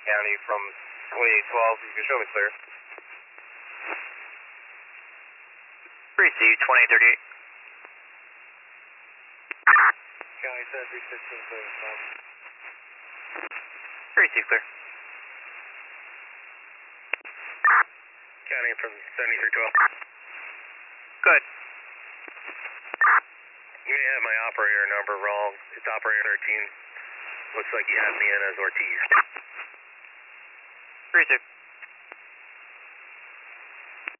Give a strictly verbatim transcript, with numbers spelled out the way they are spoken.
County from twenty-eight twelve. You can show me clear. Receive twenty-eight thirty-eight. County seven three sixteen clear. Receive clear. County from seventy-three twelve. Good. You may have my operator number wrong. It's operator thirteen. Looks like you have me in as Ortiz. Receive.